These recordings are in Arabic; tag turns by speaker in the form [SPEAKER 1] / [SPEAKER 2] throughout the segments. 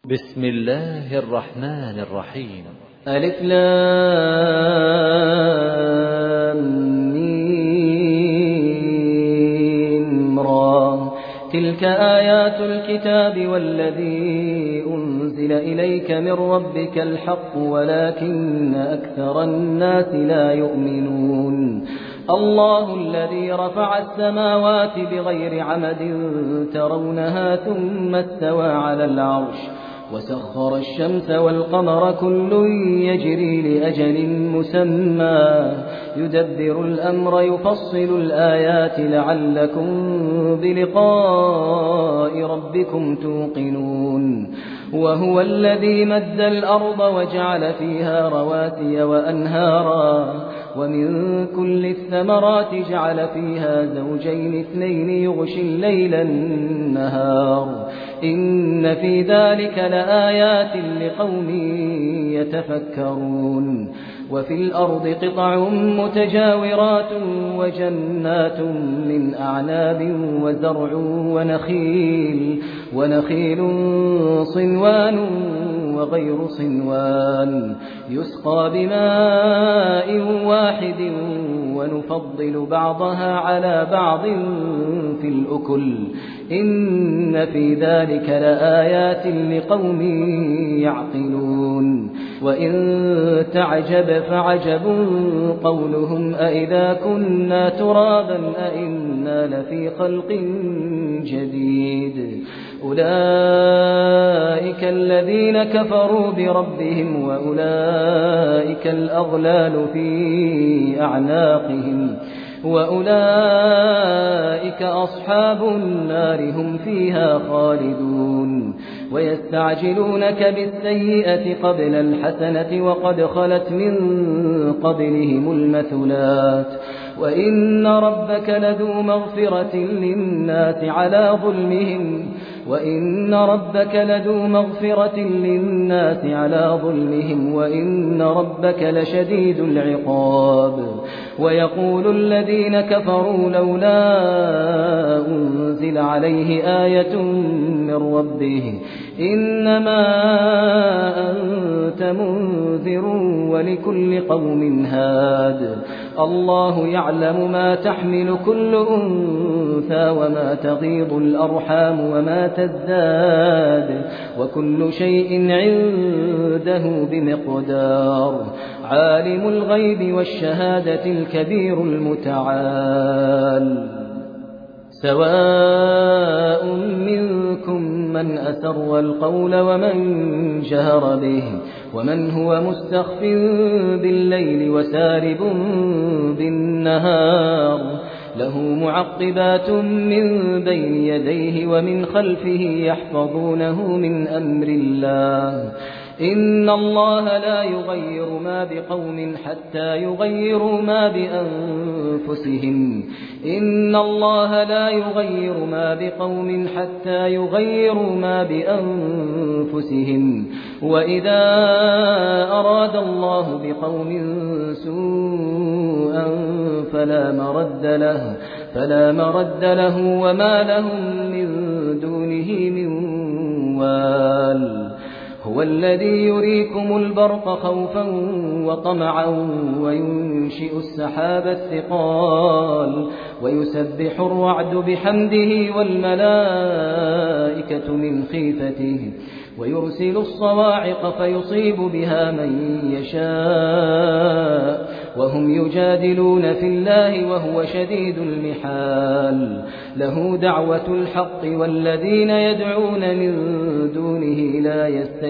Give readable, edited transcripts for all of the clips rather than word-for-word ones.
[SPEAKER 1] بسم الله الرحمن الرحيم.
[SPEAKER 2] ألف لام ميم را. تلك آيات الكتاب والذي أنزل إليك من ربك الحق ولكن أكثر الناس لا يؤمنون. الله الذي رفع السماوات بغير عمد ترونها ثم استوى على العرش وسخر الشمس والقمر كل يجري لأجل مسمى يدبر الأمر يفصل الآيات لعلكم بلقاء ربكم توقنون. وهو الذي مد الأرض وجعل فيها رواسي وأنهارا ومن كل الثمرات جعل فيها زوجين اثنين يغشي الليل النهار إن في ذلك لآيات لقوم يتفكرون. وفي الأرض قطع متجاورات وجنات من أعناب وزرع ونخيل صنوان وغير صنوان يسقى بماء واحد ونفضل بعضها على بعض في الأكل إن في ذلك لآيات لقوم يعقلون. وإن تعجب فعجب قولهم أإذا كنا ترابا أإنا لفي خلق جديد أولئك الذين كفروا بربهم وأولئك الأغلال في أعناقهم وأولئك أصحاب النار هم فيها خالدون. ويستعجلونك بالسيئة قبل الحسنة وقد خلت من قبلهم المثلات وإن ربك لذو مغفرة للناس على ظلمهم وإن ربك لشديد العقاب. ويقول الذين كفروا لولا أنزل عليه آية من ربه إنما أنت منذر ولكل قوم هاد. الله يعلم ما تحمل كل أنثى وما تغيض الأرحام وما تزداد وكل شيء عنده بمقدار. عالم الغيب والشهادة الكبير المتعال. سواء منكم من أسر القول ومن جهر به ومن هو مستخف بالليل وسارب بالنهار له معقبات من بين يديه ومن خلفه يحفظونه من أمر الله إن الله لا يغير ما بقوم حتى يغيروا ما بأنفسهم إن الله لا يغير ما بقوم حتى يغيروا ما بأنفسهم وإذا أراد الله بقوم سوءا فلا مرد له وما لهم من دونه من وال. هو الذي يريكم البرق خوفا وطمعا وينشئ السحاب الثقال ويسبح الرعد بحمده والملائكة من خيفته ويرسل الصواعق فيصيب بها من يشاء وهم يجادلون في الله وهو شديد المحال. له دعوة الحق والذين يدعون من دونه لا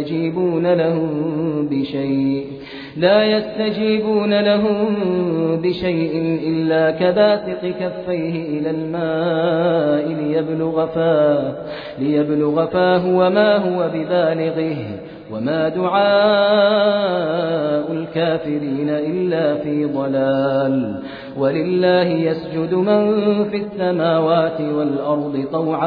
[SPEAKER 2] يستجيبون لهم بشيء إلا كباسط كفيه إلى الماء ليبلغ فاه وما هو ببالغه وما دعاء الكافرين إلا في ضلال. ولله يسجد من في السماوات والأرض طوعا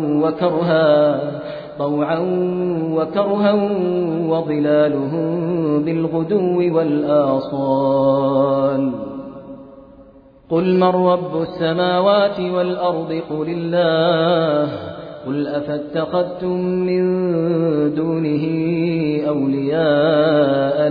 [SPEAKER 2] وكرها وظلالهم بالغدو والآصال. قل من رب السماوات والأرض قل الله قل أفاتخذتم من دونه أولياء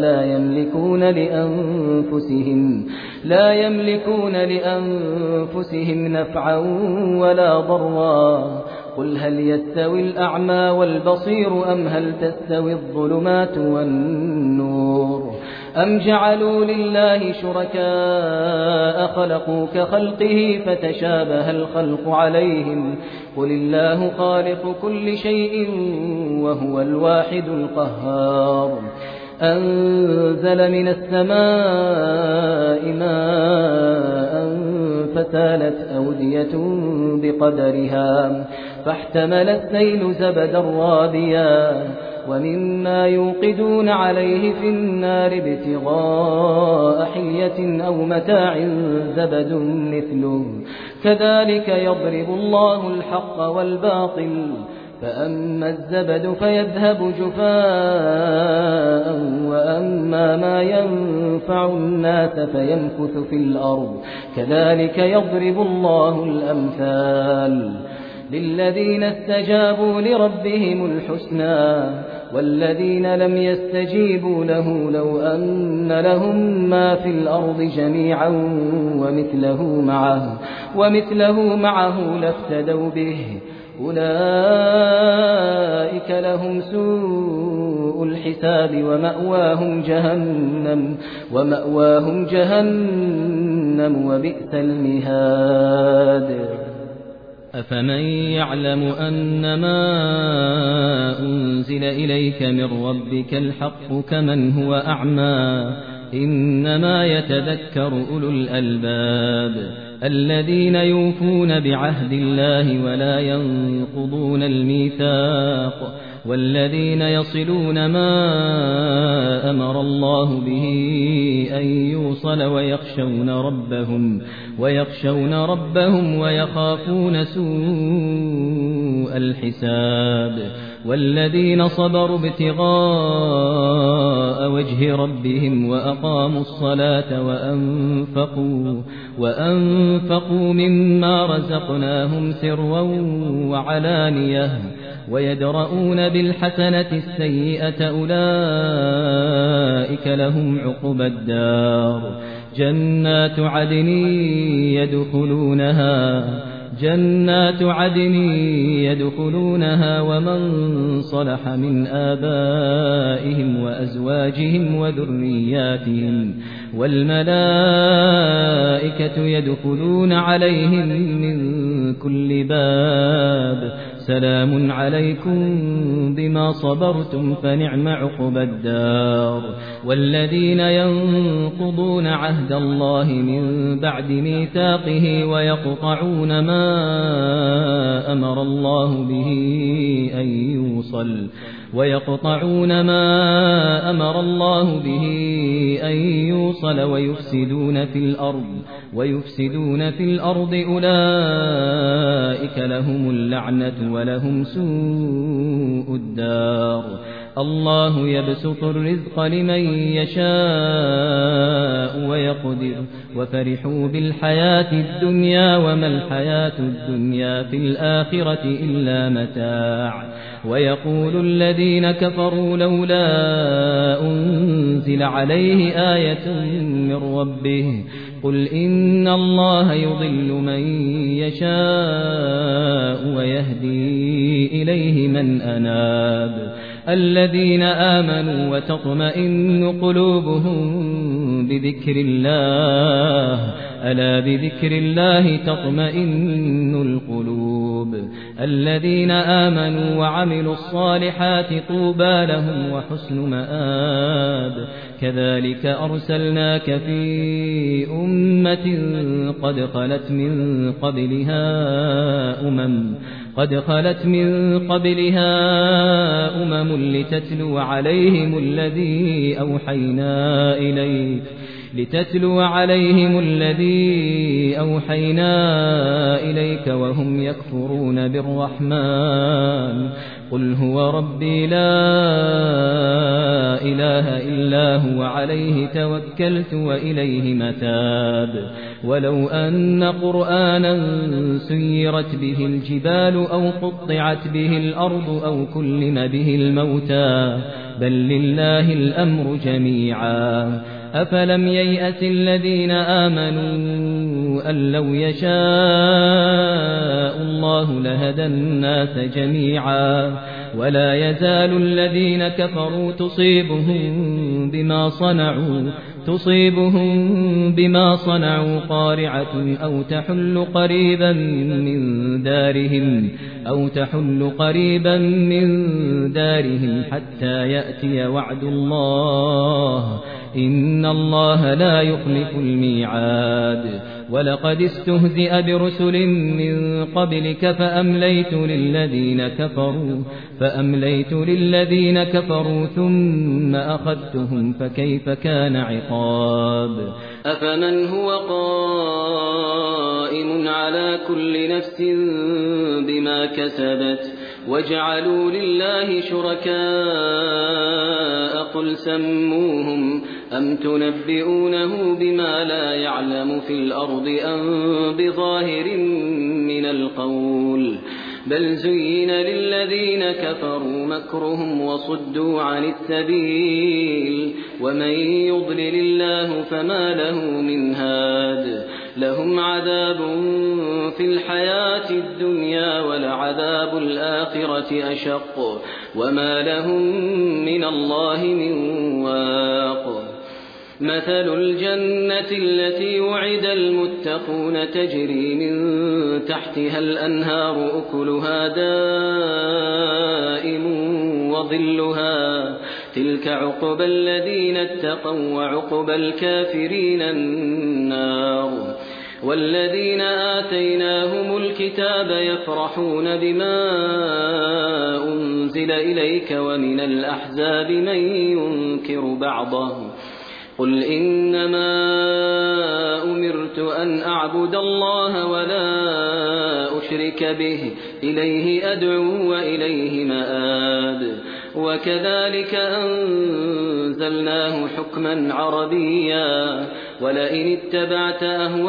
[SPEAKER 2] لا يملكون لأنفسهم نفعا ولا ضرا. قل هل يستوي الأعمى والبصير أم هل تستوي الظلمات والنور أم جعلوا لله شركاء خلقوا كخلقه فتشابه الخلق عليهم قل الله خالق كل شيء وهو الواحد القهار. أنزل من السماء ماء فسالت أودية بقدرها فاحتمل السيل زبدا رابيا ومما يوقدون عليه في النار ابتغاء حلية أو متاع زبد مثله كذلك يضرب الله الحق والباطل فأما الزبد فيذهب جفاء وأما ما ينفع الناس فيمكث في الأرض كذلك يضرب الله الأمثال للذين استجابوا لربهم الحسنى والذين لم يستجيبوا له لو أن لهم ما في الأرض جميعا ومثله معه لافتدوا به أولئك لهم سوء الحساب ومأواهم جهنم وبئس المهاد.
[SPEAKER 3] أفمن يعلم أنما أنزل إليك من ربك الحق كمن هو أعمى إنما يتذكر أولو الألباب الذين يوفون بعهد الله ولا ينقضون الميثاق والذين يصلون ما أمر الله به أن يوصل ويخشون ربهم ويخافون سوء الحساب والذين صبروا ابتغاء وجه ربهم وأقاموا الصلاة وأنفقوا مما رزقناهم سرا وعلانية ويدرؤون بالحسنة السيئة أولئك لهم عقبى الدار جنات عدن يدخلونها ومن صلح من آبائهم وأزواجهم وذرياتهم والملائكة يدخلون عليهم من كل باب سلام عليكم بما صبرتم فنعم عقبى الدار. والذين ينقضون عهد الله من بعد ميثاقه ويقطعون ما أمر الله به أن يوصل ويفسدون في الأرض أولئك لهم اللعنة ولهم سوء الدار. الله يبسط الرزق لمن يشاء ويقدر وفرحوا بالحياة الدنيا وما الحياة الدنيا في الآخرة إلا متاع. ويقول الذين كفروا لولا أنزل عليه آية من ربه قل إن الله يضل من يشاء ويهدي إليه من أناب. الذين آمنوا وتطمئن قلوبهم بذكر الله ألا بذكر الله تطمئن القلوب. الذين آمنوا وعملوا الصالحات طوبى لهم وحسن مآب. كذلك أرسلناك في أمة قد خلت من قبلها أمم لتتلو عليهم الذي أوحينا إليك وهم يكفرون بالرحمن قل هو ربي لا إله إلا هو عليه توكلت وإليه متاب ولو أن قرآنا سيرت به الجبال أو قطعت به الأرض أو كلم به الموتى بل لله الأمر جميعا أفلم ييأس الذين آمنوا أن لو يشاء الله لهدى الناس جميعا ولا يزال الذين كفروا تصيبهم بما صنعوا قارعة أو تحل قريبا من دارهم حتى يأتي وعد الله إن الله لا يخلف الميعاد ولقد استهزئ برسل من قبلك فأمليت للذين كفروا ثم أخذتهم فكيف كان عقاب
[SPEAKER 2] أفمن هو قائم على كل نفس بما كسبت وجعلوا لله شركاء قل سموهم أم تنبئونه بما لا يعلم في الأرض أم بظاهر من القول بل زين للذين كفروا مكرهم وصدوا عن السبيل ومن يضلل الله فما له من هاد لهم عذاب في الحياة الدنيا ولعذاب الآخرة أشق وما لهم من الله من واق مثل الجنة التي وعد المتقون تجري من تحتها الأنهار أكلها دائم وظلها تلك عقبى الذين اتقوا وعقبى الكافرين النار والذين آتيناهم الكتاب يفرحون بما أنزل إليك ومن الأحزاب من ينكر بعضه قل إنما أمرت أن أعبد الله ولا أشرك به إليه أدعو وإليه مآب وكذلك أنزلناه حكما عربيا ولئن اتبعت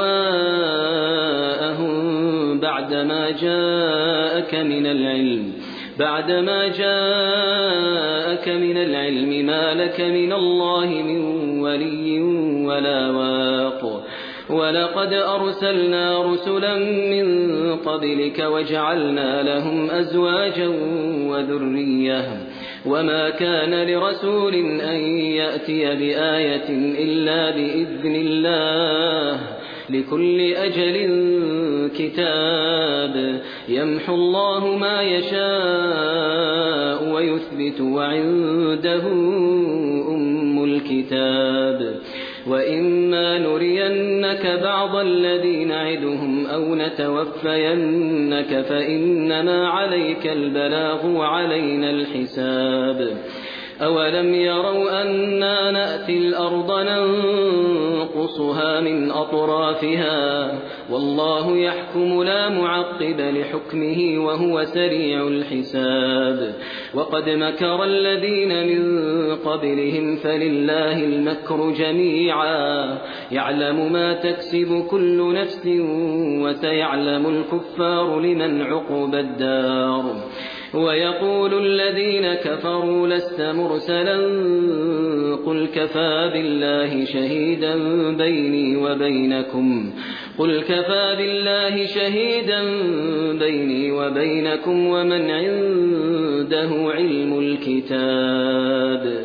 [SPEAKER 2] أهواءهم بعدما جاءك من العلم ما لك من الله من ولي ولا واق ولقد أرسلنا رسلا من قبلك وجعلنا لهم أزواجا وذرية وما كان لرسول أن يأتي بآية إلا بإذن الله لكل أجل كتاب يمحو الله ما يشاء ويثبت وعنده أم الكتاب وإما نرينك بعض الذي نعدهم أو نتوفينك فإنما عليك البلاغ وعلينا الحساب أولم يروا أنا نأتي الأرض ننقصها من أطرافها والله يحكم لا معقب لحكمه وهو سريع الحساب وقد مكر الذين من قبلهم فلله المكر جميعا يعلم ما تكسب كل نفس وسيعلم الكفار لمن عقبى الدار ويقول الذين كفروا لست مرسلا قل كفى بالله شهيدا بيني وبينكم ومن عنده علم الكتاب